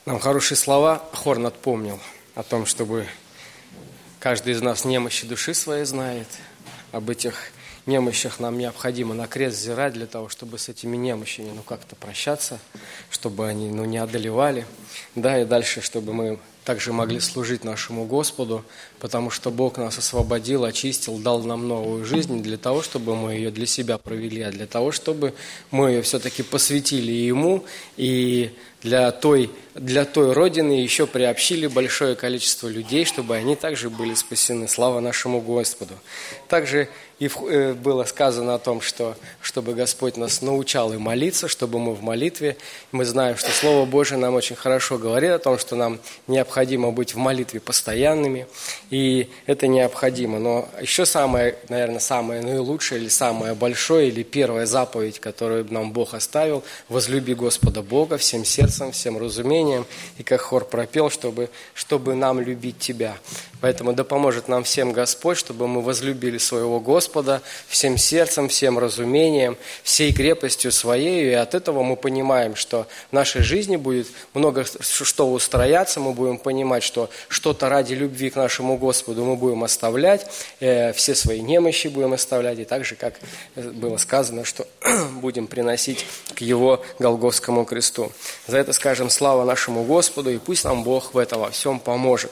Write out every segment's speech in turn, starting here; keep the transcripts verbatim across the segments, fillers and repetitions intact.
Нам хорошие слова хор напомнил о том, чтобы каждый из нас немощи души своей знает. Об этих немощах нам необходимо на крест взирать для того, чтобы с этими немощами ну, как-то прощаться, чтобы они ну, не одолевали. Да, и дальше, чтобы мы также могли служить нашему Господу, потому что Бог нас освободил, очистил, дал нам новую жизнь для того, чтобы мы ее для себя провели, а для того, чтобы мы ее все-таки посвятили Ему и для той, для той Родины еще приобщили большое количество людей, чтобы они также были спасены. Слава нашему Господу. Также и было сказано о том, что чтобы Господь нас научал и молиться, чтобы мы в молитве. Мы знаем, что Слово Божие нам очень хорошо говорит о том, что нам необходимо быть в молитве постоянными, и это необходимо. Но еще самое, наверное, самое наилучшее или самое большое, или первая заповедь, которую нам Бог оставил: возлюби Господа Бога всем сердцем, всем разумением, и как хор пропел, чтобы, чтобы нам любить Тебя. Поэтому да поможет нам всем Господь, чтобы мы возлюбили своего Господа всем сердцем, всем разумением, всей крепостью своей. И от этого мы понимаем, что в нашей жизни будет много что устрояться, мы будем понимать, что что-то ради любви к нашему Господу мы будем оставлять, все свои немощи будем оставлять, и так же, как было сказано, что будем приносить к Его Голгофскому кресту. За это скажем слава нашему Господу, и пусть нам Бог в этом во всем поможет.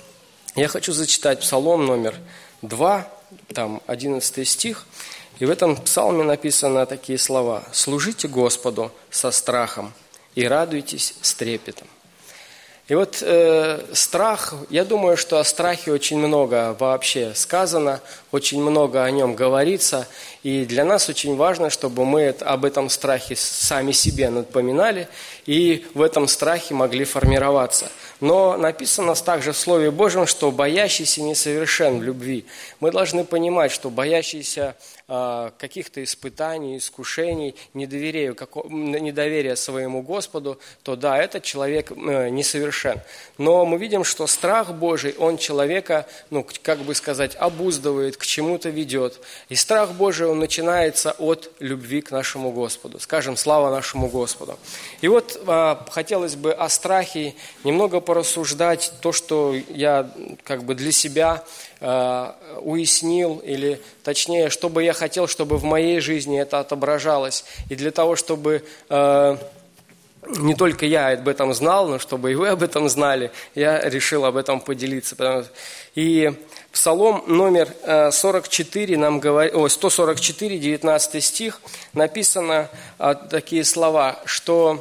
Я хочу зачитать Псалом номер два, там одиннадцатый стих, и в этом псалме написаны такие слова: «Служите Господу со страхом и радуйтесь с трепетом». И вот э, страх, я думаю, что о страхе очень много вообще сказано, очень много о нем говорится, и для нас очень важно, чтобы мы об этом страхе сами себе напоминали и в этом страхе могли формироваться. Но написано также в Слове Божьем, что боящийся несовершен в любви. Мы должны понимать, что боящийся э, каких-то испытаний, искушений, недоверия, недоверия своему Господу, то да, этот человек э, несовершен. Но мы видим, что страх Божий, он человека, ну, как бы сказать, обуздывает, к чему-то ведет. И страх Божий, он начинается от любви к нашему Господу. Скажем, слава нашему Господу. И вот а, хотелось бы о страхе немного порассуждать, то, что я как бы для себя а, уяснил, или точнее, что бы я хотел, чтобы в моей жизни это отображалось. И для того, чтобы... А, не только я об этом знал, но чтобы и вы об этом знали, я решил об этом поделиться. И Псалом номер сорок четыре, нам говорит, о, сто сорок четыре, девятнадцатый стих, написано такие слова, что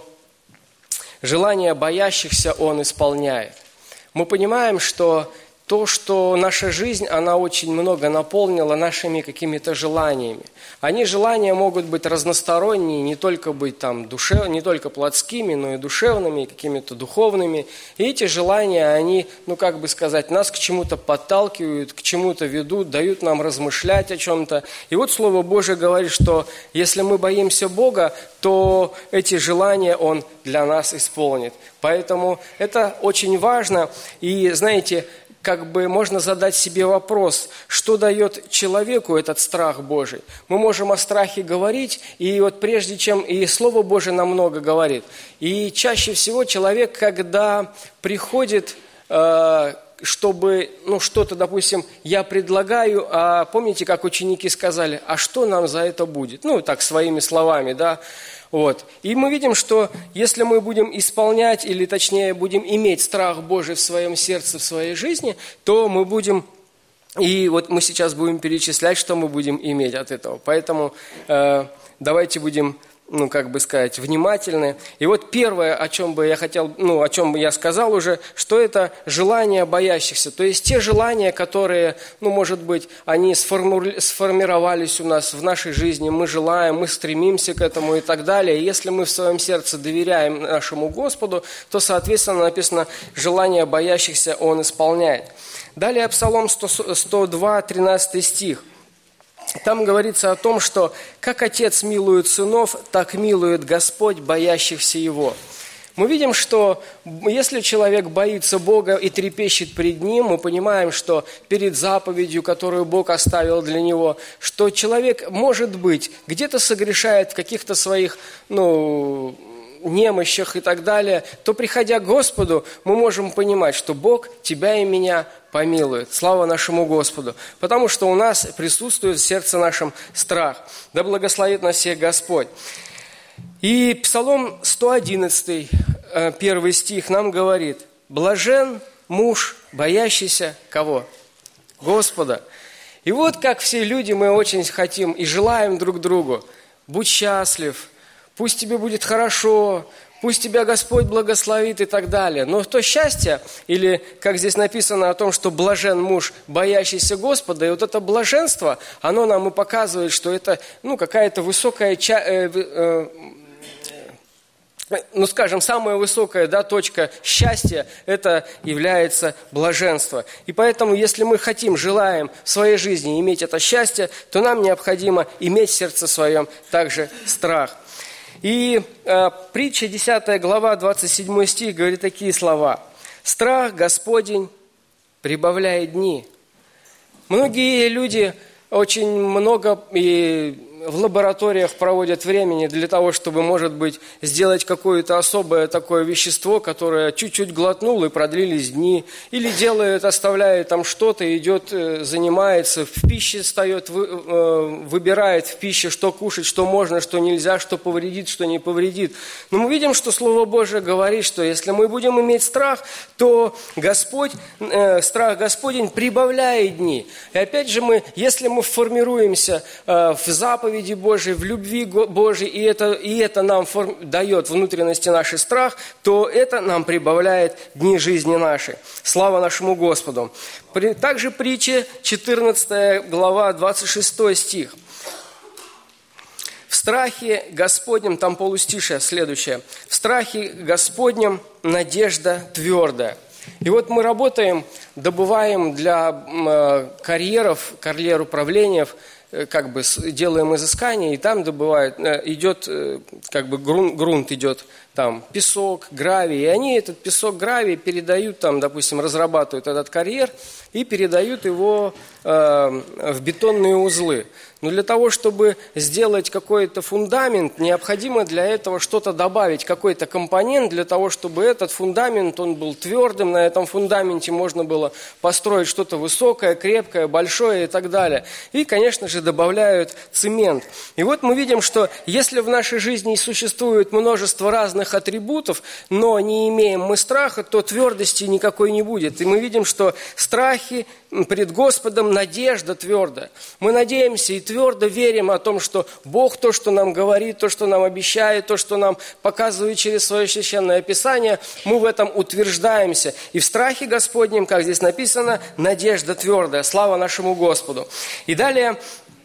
желание боящихся Он исполняет. Мы понимаем, что то, что наша жизнь, она очень много наполнила нашими какими-то желаниями. Они, желания, могут быть разносторонние, не только быть там душев, не только плотскими, но и душевными, какими-то духовными. И эти желания, они, ну как бы сказать, нас к чему-то подталкивают, к чему-то ведут, дают нам размышлять о чем-то. И вот Слово Божие говорит, что если мы боимся Бога, то эти желания Он для нас исполнит. Поэтому это очень важно. И знаете, как бы можно задать себе вопрос, что дает человеку этот страх Божий. Мы можем о страхе говорить, и вот прежде чем, и Слово Божие нам много говорит. И чаще всего человек, когда приходит, чтобы, ну, что-то, допустим, я предлагаю, а помните, как ученики сказали, а что нам за это будет? Ну, так, своими словами, да. Вот. И мы видим, что если мы будем исполнять, или точнее будем иметь страх Божий в своем сердце, в своей жизни, то мы будем, и вот мы сейчас будем перечислять, что мы будем иметь от этого. Поэтому э, давайте будем, ну, как бы сказать, внимательны. И вот первое, о чем бы я хотел, ну, о чем бы я сказал уже, что это желания боящихся. То есть те желания, которые, ну, может быть, они сформу... сформировались у нас в нашей жизни, мы желаем, мы стремимся к этому и так далее. И если мы в своем сердце доверяем нашему Господу, то, соответственно, написано, желания боящихся Он исполняет. Далее Псалом сто два, тринадцатый стих. Там говорится о том, что как Отец милует сынов, так милует Господь боящихся Его. Мы видим, что если человек боится Бога и трепещет пред Ним, мы понимаем, что перед заповедью, которую Бог оставил для него, что человек, может быть, где-то согрешает в каких-то своих, ну, немощах и так далее, то, приходя к Господу, мы можем понимать, что Бог тебя и меня помилует. Слава нашему Господу. Потому что у нас присутствует в сердце нашем страх. Да благословит нас всех Господь. И Псалом сто одиннадцатый, первый стих нам говорит: «Блажен муж, боящийся кого? Господа». И вот как все люди мы очень хотим и желаем друг другу: будь счастлив, пусть тебе будет хорошо, пусть тебя Господь благословит и так далее. Но то счастье, или как здесь написано о том, что блажен муж, боящийся Господа, и вот это блаженство, оно нам и показывает, что это ну, какая-то высокая, ча- э, э, ну скажем, самая высокая да, точка счастья, это является блаженство. И поэтому, если мы хотим, желаем в своей жизни иметь это счастье, то нам необходимо иметь в сердце своем также страх. И э, притча десятая глава, двадцать седьмой стих говорит такие слова: «Страх Господень прибавляет дни». Многие люди очень много и в лабораториях проводят времени для того, чтобы, может быть, сделать какое-то особое такое вещество, которое чуть-чуть глотнул и продлились дни. Или делает, оставляет там что-то, идет, занимается, в пище встает, выбирает в пище, что кушать, что можно, что нельзя, что повредит, что не повредит. Но мы видим, что Слово Божие говорит, что если мы будем иметь страх, то Господь, страх Господень прибавляет дни. И опять же, мы, если мы формируемся в заповеди Божией, в любви Божией, и это, и это нам форм, дает внутренности нашей страх, то это нам прибавляет дни жизни нашей. Слава нашему Господу. Также притча четырнадцатая глава, двадцать шестой стих. «В страхе Господнем», там полустишее следующее, «в страхе Господнем надежда твердая». И вот мы работаем, добываем для э, карьеров, карьер управлений, как бы делаем изыскания, и там добывают, идет, как бы грунт, грунт идет, там песок, гравий, и они этот песок, гравий передают, там, допустим, разрабатывают этот карьер и передают его э, в бетонные узлы. Но для того, чтобы сделать какой-то фундамент, необходимо для этого что-то добавить, какой-то компонент, для того, чтобы этот фундамент, он был твердым, на этом фундаменте можно было построить что-то высокое, крепкое, большое и так далее. И, конечно же, добавляют цемент. И вот мы видим, что если в нашей жизни существует множество разных атрибутов, но не имеем мы страха, то твердости никакой не будет. И мы видим, что страхи пред Господом надежда твердая. Мы надеемся и твердо верим о том, что Бог то, что нам говорит, то, что нам обещает, то, что нам показывает через свое священное Писание, мы в этом утверждаемся. И в страхе Господнем, как здесь написано, надежда твердая. Слава нашему Господу. И далее,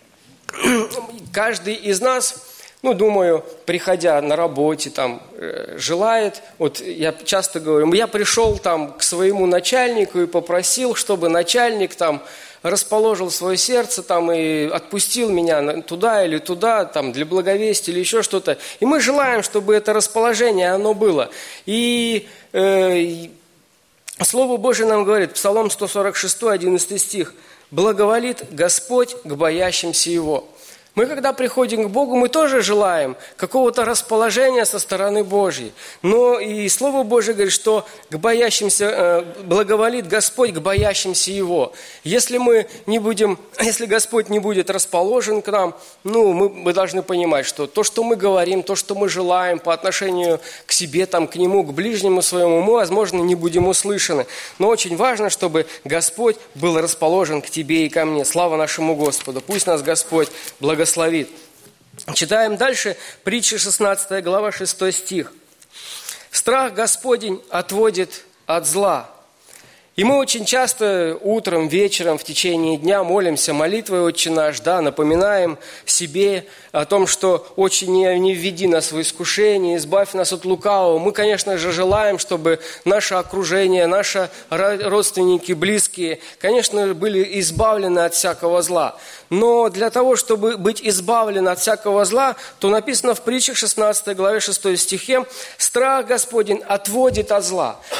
каждый из нас, ну, думаю, приходя на работе, там, э, желает, вот я часто говорю, я пришел там к своему начальнику и попросил, чтобы начальник там расположил свое сердце там и отпустил меня туда или туда, там, для благовестия или еще что-то. И мы желаем, чтобы это расположение, оно было. И э, Слово Божие нам говорит, Псалом сто сорок шесть, одиннадцатый стих, «Благоволит Господь к боящимся Его». Мы, когда приходим к Богу, мы тоже желаем какого-то расположения со стороны Божьей. Но и Слово Божие говорит, что к боящимся, э, благоволит Господь к боящимся Его. Если мы не будем, если Господь не будет расположен к нам, ну, мы, мы должны понимать, что то, что мы говорим, то, что мы желаем по отношению к себе, там, к Нему, к ближнему своему, мы, возможно, не будем услышаны. Но очень важно, чтобы Господь был расположен к тебе и ко мне. Слава нашему Господу. Пусть нас Господь благословит. Благословит. Читаем дальше, притча шестнадцатая глава, шестой стих. «Страх Господень отводит от зла». И мы очень часто утром, вечером, в течение дня молимся молитвой «Отче наш», да, напоминаем себе о том, что «Отче, не, не введи нас в искушение, избавь нас от лукавого». Мы, конечно же, желаем, чтобы наше окружение, наши родственники, близкие, конечно, были избавлены от всякого зла. Но для того, чтобы быть избавлены от всякого зла, то написано в притчах шестнадцатой главе шестом стихе: «Страх Господень отводит от зла».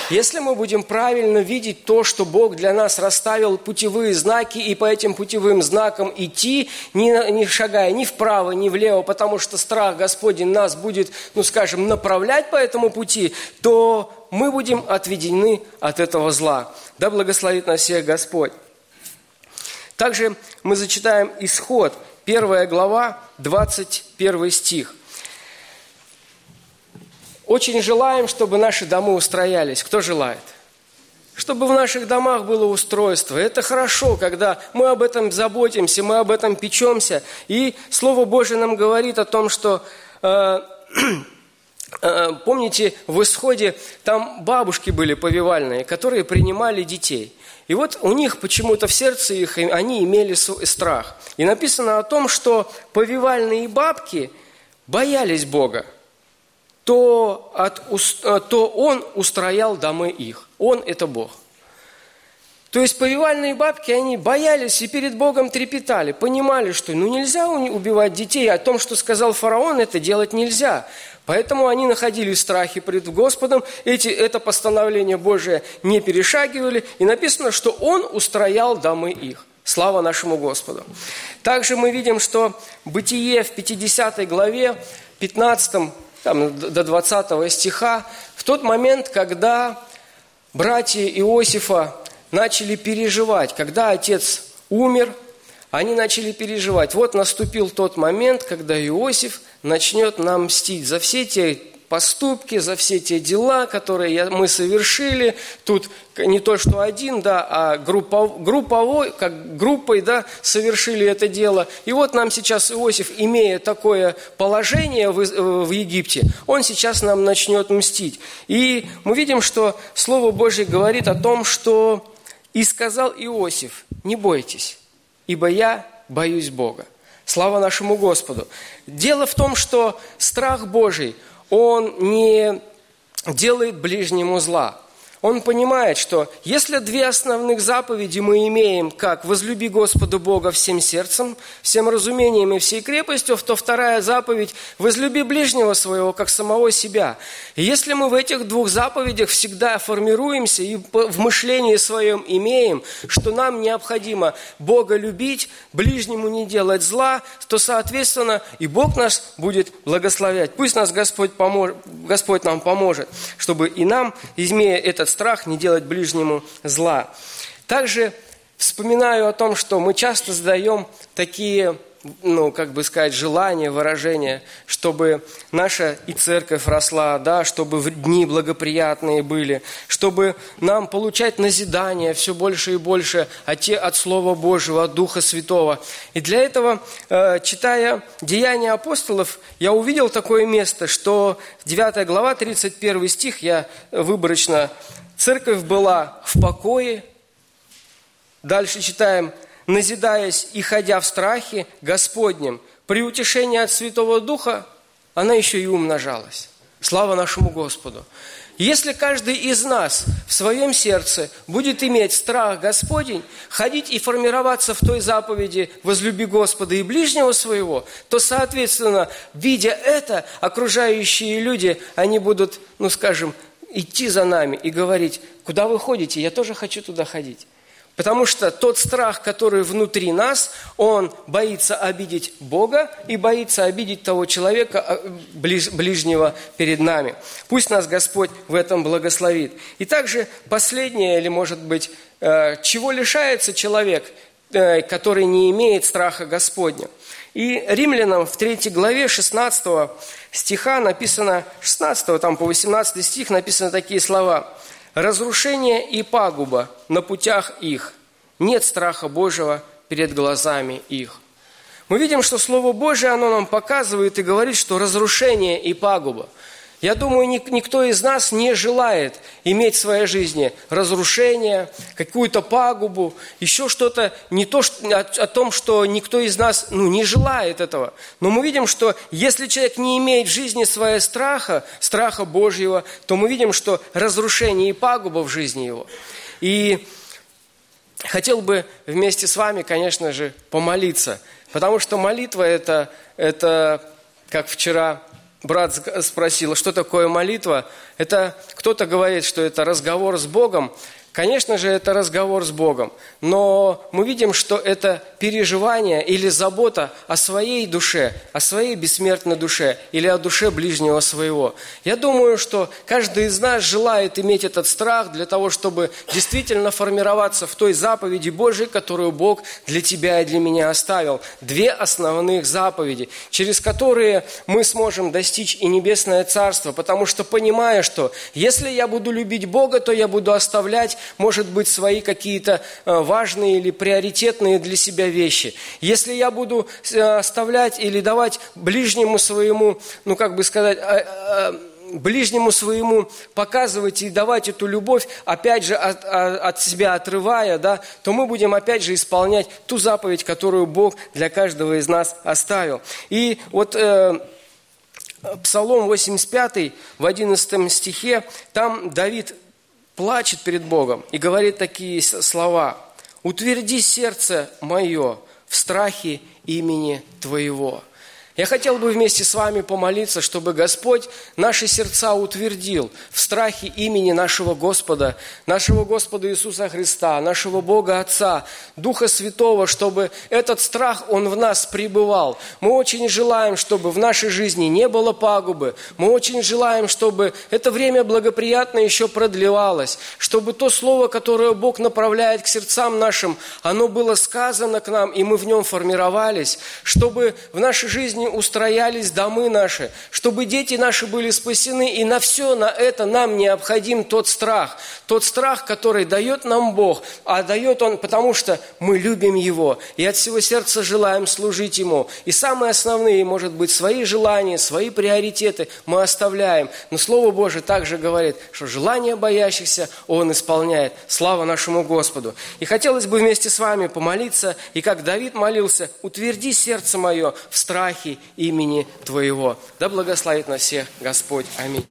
Если мы будем правильно видеть то, что Бог для нас расставил путевые знаки, и по этим путевым знакам идти, не, не шагая ни вправо, ни влево, потому что страх Господень нас будет, ну скажем, направлять по этому пути, то мы будем отведены от этого зла. Да благословит нас всех Господь. Также мы зачитаем Исход, первая глава, двадцать первый стих. Очень желаем, чтобы наши дома устроялись. Кто желает? Чтобы в наших домах было устройство. Это хорошо, когда мы об этом заботимся, мы об этом печемся. И Слово Божие нам говорит о том, что... Э, э, помните, в Исходе там бабушки были повивальные, которые принимали детей. И вот у них почему-то в сердце их, они имели страх. И написано о том, что повивальные бабки боялись Бога. То, от, то Он устроял домы их. Он – это Бог. То есть повивальные бабки, они боялись и перед Богом трепетали, понимали, что ну нельзя убивать детей, о том, что сказал фараон, это делать нельзя. Поэтому они находили страхи пред Господом, эти, это постановление Божие не перешагивали, и написано, что Он устроял домы их. Слава нашему Господу. Также мы видим, что Бытие в пятидесятой главе, пятнадцатом там, до двадцатого стиха, в тот момент, когда братья Иосифа начали переживать, когда отец умер, они начали переживать. Вот наступил тот момент, когда Иосиф начнет нам мстить за все те поступки, за все те дела, которые мы совершили. Тут не то, что один, да, а группов, групповой, как группой, да, совершили это дело. И вот нам сейчас Иосиф, имея такое положение в, в Египте, он сейчас нам начнет мстить. И мы видим, что Слово Божье говорит о том, что «И сказал Иосиф, не бойтесь, ибо я боюсь Бога». Слава нашему Господу. Дело в том, что страх Божий, он не делает ближнему зла. Он понимает, что если две основных заповеди мы имеем, как «возлюби Господа Бога всем сердцем, всем разумением и всей крепостью», то вторая заповедь «возлюби ближнего своего, как самого себя». И если мы в этих двух заповедях всегда формируемся и в мышлении своем имеем, что нам необходимо Бога любить, ближнему не делать зла, то, соответственно, и Бог нас будет благословлять. Пусть нас Господь, помож... Господь нам поможет, чтобы и нам, имея этот страх, не делать ближнему зла. Также вспоминаю о том, что мы часто задаем такие, ну, как бы сказать, желания, выражения, чтобы наша и церковь росла, да, чтобы в дни благоприятные были, чтобы нам получать назидание все больше и больше от, от Слова Божьего, от Духа Святого. И для этого, читая Деяния апостолов, я увидел такое место, что девятая глава, тридцать первый стих, я выборочно... Церковь была в покое. Дальше читаем, назидаясь и ходя в страхе Господнем, при утешении от Святого Духа, она еще и умножалась. Слава нашему Господу. Если каждый из нас в своем сердце будет иметь страх Господень, ходить и формироваться в той заповеди «возлюби Господа и ближнего своего», то, соответственно, видя это, окружающие люди, они будут, ну скажем, идти за нами и говорить, куда вы ходите, я тоже хочу туда ходить. Потому что тот страх, который внутри нас, он боится обидеть Бога и боится обидеть того человека, ближ, ближнего перед нами. Пусть нас Господь в этом благословит. И также последнее, или может быть, чего лишается человек, который не имеет страха Господня. И Римлянам в третьей главе шестнадцатого стиха написано, шестнадцатого там по восемнадцатый стих написаны такие слова. «Разрушение и пагуба на путях их, нет страха Божьего перед глазами их». Мы видим, что Слово Божие, оно нам показывает и говорит, что разрушение и пагуба. Я думаю, никто из нас не желает иметь в своей жизни разрушение, какую-то пагубу, еще что-то, не то о, о том, что никто из нас ну, не желает этого. Но мы видим, что если человек не имеет в жизни своего страха, страха Божьего, то мы видим, что разрушение и пагуба в жизни его. И хотел бы вместе с вами, конечно же, помолиться, потому что молитва это, это как вчера брат спросил, что такое молитва. Это кто-то говорит, что это разговор с Богом. Конечно же, это разговор с Богом, но мы видим, что это переживание или забота о своей душе, о своей бессмертной душе или о душе ближнего своего. Я думаю, что каждый из нас желает иметь этот страх для того, чтобы действительно формироваться в той заповеди Божьей, которую Бог для тебя и для меня оставил. Две основных заповеди, через которые мы сможем достичь и небесное царство, потому что понимая, что если я буду любить Бога, то я буду оставлять, может быть, свои какие-то важные или приоритетные для себя вещи. Если я буду оставлять или давать ближнему своему, ну как бы сказать, ближнему своему показывать и давать эту любовь, опять же, от, от себя отрывая, да, то мы будем опять же исполнять ту заповедь, которую Бог для каждого из нас оставил. И вот э, Псалом восемьдесят пятый в одиннадцатом стихе, там Давид плачет перед Богом и говорит такие слова: «Утверди сердце мое в страхе имени Твоего». Я хотел бы вместе с вами помолиться, чтобы Господь наши сердца утвердил в страхе имени нашего Господа, нашего Господа Иисуса Христа, нашего Бога Отца, Духа Святого, чтобы этот страх, Он в нас пребывал. Мы очень желаем, чтобы в нашей жизни не было пагубы. Мы очень желаем, чтобы это время благоприятно еще продлевалось, чтобы то слово, которое Бог направляет к сердцам нашим, оно было сказано к нам, и мы в нем формировались, чтобы в нашей жизни устроялись домы наши, чтобы дети наши были спасены, и на все на это нам необходим тот страх, тот страх, который дает нам Бог, а дает Он, потому что мы любим Его, и от всего сердца желаем служить Ему. И самые основные, может быть, свои желания, свои приоритеты мы оставляем, но Слово Божие также говорит, что желания боящихся Он исполняет. Слава нашему Господу! И хотелось бы вместе с вами помолиться, и как Давид молился: «Утверди сердце мое в страхе имени Твоего». Да благословит нас всех Господь. Аминь.